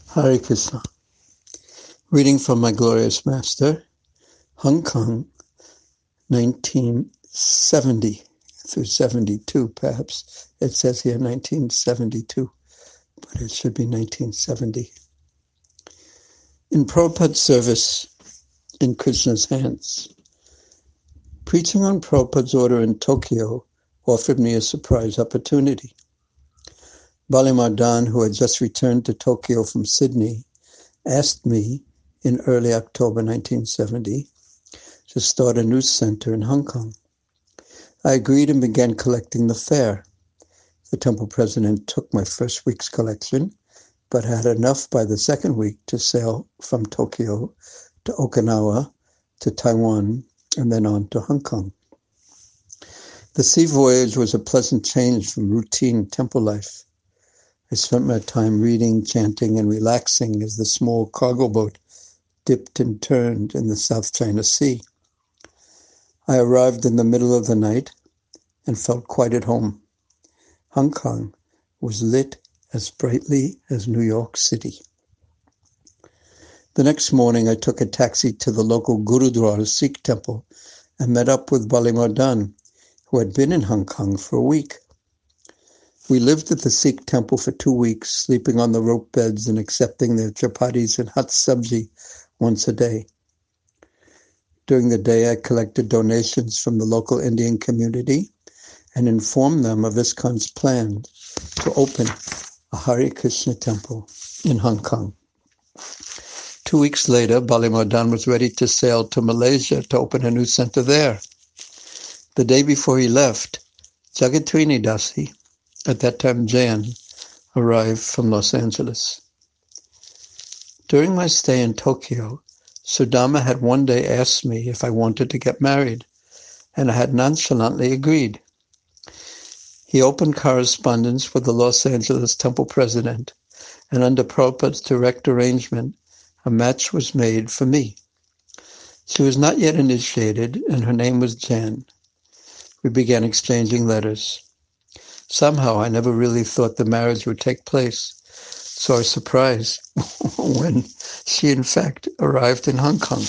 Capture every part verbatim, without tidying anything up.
Hare Krishna. Reading from My Glorious Master, Hong Kong, nineteen seventy through seventy-two, perhaps. It says here nineteen seventy-two, but it should be nineteen seventy. In Prabhupada's service in Krishna's hands. Preaching on Prabhupada's order in Tokyo offered me a surprise opportunity. Bali Mardan, who had just returned to Tokyo from Sydney, asked me in early October nineteen seventy to start a news center in Hong Kong. I agreed and began collecting the fare. The temple president took my first week's collection, but had enough by the second week to sail from Tokyo to Okinawa to Taiwan and then on to Hong Kong. The sea voyage was a pleasant change from routine temple life. I spent my time reading, chanting, and relaxing as the small cargo boat dipped and turned in the South China Sea. I arrived in the middle of the night and felt quite at home. Hong Kong was lit as brightly as New York City. The next morning, I took a taxi to the local Gurudwara Sikh temple and met up with Bali Mardan, who had been in Hong Kong for a week. We lived at the Sikh temple for two weeks, sleeping on the rope beds and accepting their chapatis and hot sabji once a day. During the day, I collected donations from the local Indian community and informed them of ISKCON's plan to open a Hare Krishna temple in Hong Kong. Two weeks later, Bali Mardan was ready to sail to Malaysia to open a new center there. The day before he left, Jagatrini Dasi, at that time Jain, arrived from Los Angeles. During my stay in Tokyo, Sudama had one day asked me if I wanted to get married, and I had nonchalantly agreed. He opened correspondence with the Los Angeles temple president, and under Prabhupada's direct arrangement, a match was made for me. She was not yet initiated, and her name was Jan. We began exchanging letters. Somehow, I never really thought the marriage would take place, so I was surprised when she, in fact, arrived in Hong Kong.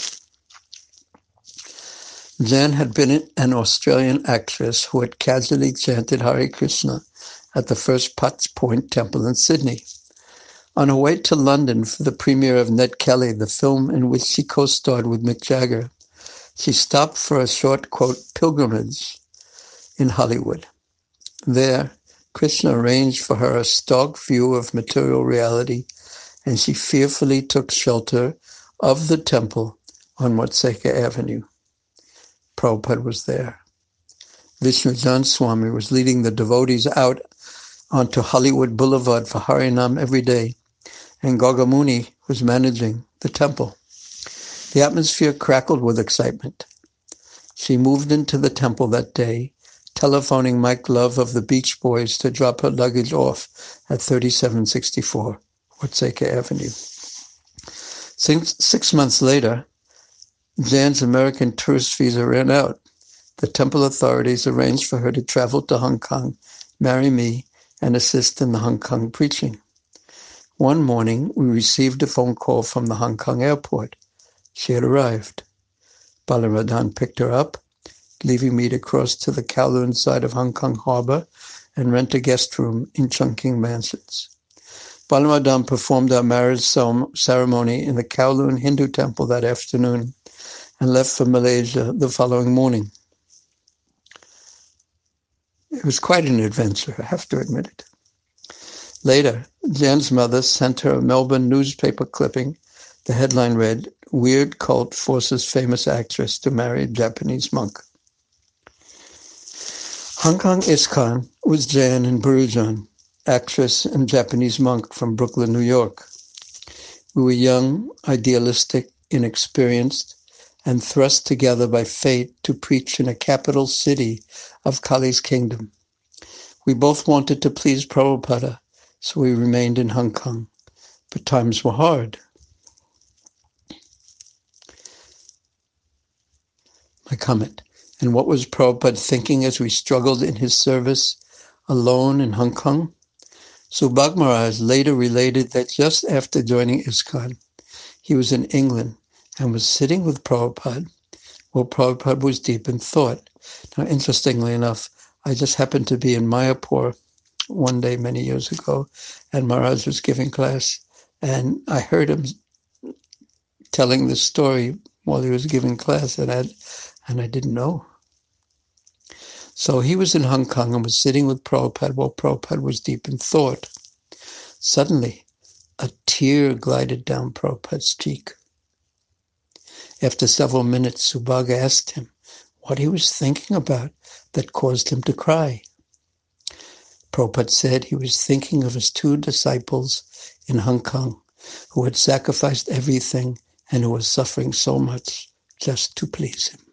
Jan had been an Australian actress who had casually chanted Hare Krishna at the First Potts Point Temple in Sydney. On her way to London for the premiere of Ned Kelly, the film in which she co-starred with Mick Jagger, she stopped for a short, quote, pilgrimage in Hollywood. There, Krishna arranged for her a stark view of material reality, and she fearfully took shelter of the temple on Watseka Avenue. Prabhupada was there. Vishnu Jan Swami was leading the devotees out onto Hollywood Boulevard for Harinam every day, and Gagamuni was managing the temple. The atmosphere crackled with excitement. She moved into the temple that day, telephoning Mike Love of the Beach Boys to drop her luggage off at thirty-seven sixty-four Watseka Avenue. Six, six months later, Jan's American tourist visa ran out. The temple authorities arranged for her to travel to Hong Kong, marry me, and assist in the Hong Kong preaching. One morning, we received a phone call from the Hong Kong airport. She had arrived. Bali Mardan picked her up, leaving me to cross to the Kowloon side of Hong Kong Harbor and rent a guest room in Chungking Mansions. Bali Mardan performed our marriage ceremony in the Kowloon Hindu temple that afternoon and left for Malaysia the following morning. It was quite an adventure, I have to admit it. Later, Jan's mother sent her a Melbourne newspaper clipping. The headline read, "Weird Cult Forces Famous Actress to Marry a Japanese Monk." Hong Kong ISKCON was Jan and Burujan, actress and Japanese monk from Brooklyn, New York. We were young, idealistic, inexperienced, and thrust together by fate to preach in a capital city of Kali's kingdom. We both wanted to please Prabhupada, so we remained in Hong Kong. But times were hard. My comment. And what was Prabhupada thinking as we struggled in his service alone in Hong Kong? Subhag Maharaj later related that just after joining ISKCON, he was in England and was sitting with Prabhupada while Prabhupada was deep in thought. Now, interestingly enough, I just happened to be in Mayapur one day many years ago, and Maharaj was giving class, and I heard him telling this story while he was giving class, and I, and I didn't know. So he was in Hong Kong and was sitting with Prabhupada while Prabhupada was deep in thought. Suddenly, a tear glided down Prabhupada's cheek. After several minutes, Subhag asked him what he was thinking about that caused him to cry. Prabhupada said he was thinking of his two disciples in Hong Kong who had sacrificed everything and who was suffering so much just to please him.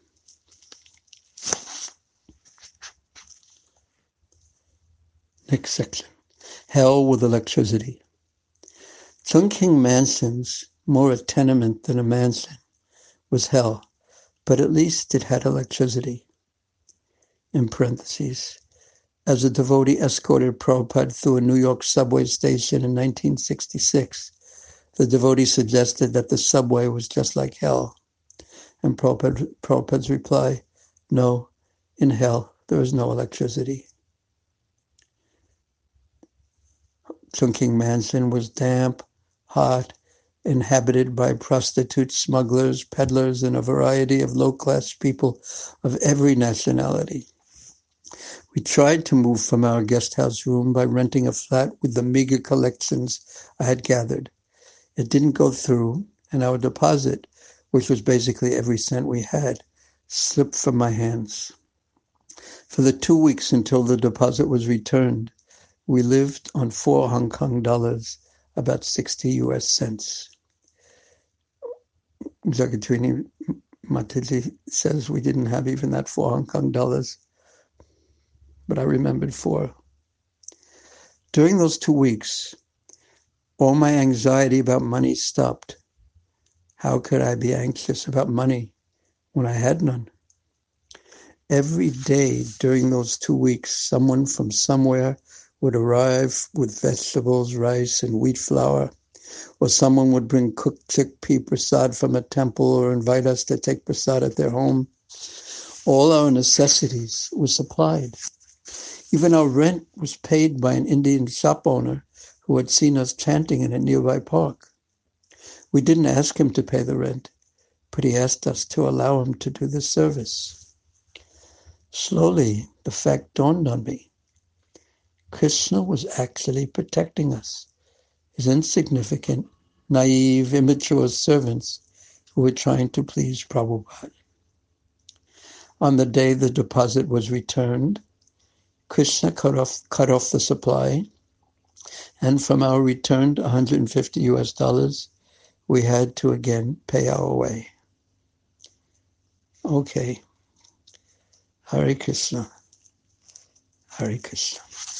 Next section. Hell with electricity. Chungking Manson's, more a tenement than a mansion, was hell, but at least it had electricity. In parentheses, as a devotee escorted Prabhupada through a New York subway station in nineteen sixty-six, the devotee suggested that the subway was just like hell. And Prabhupada, Prabhupada's reply, no, in hell there is no electricity. Chungking Mansion was damp, hot, inhabited by prostitutes, smugglers, peddlers, and a variety of low-class people of every nationality. We tried to move from our guest house room by renting a flat with the meager collections I had gathered. It didn't go through, and our deposit, which was basically every cent we had, slipped from my hands. For the two weeks until the deposit was returned, we lived on four Hong Kong dollars, about sixty U S cents. Jagatrini Mataji says we didn't have even that four Hong Kong dollars, but I remembered four. During those two weeks, all my anxiety about money stopped. How could I be anxious about money when I had none? Every day during those two weeks, someone from somewhere would arrive with vegetables, rice, and wheat flour, or someone would bring cooked chickpea prasad from a temple or invite us to take prasad at their home. All our necessities were supplied. Even our rent was paid by an Indian shop owner who had seen us chanting in a nearby park. We didn't ask him to pay the rent, but he asked us to allow him to do the service. Slowly, the fact dawned on me. Krishna was actually protecting us, his insignificant, naive, immature servants who were trying to please Prabhupada. On the day the deposit was returned, Krishna cut off, cut off the supply, and from our returned one hundred fifty U S dollars, we had to again pay our way. Okay. Hare Krishna. Hare Krishna.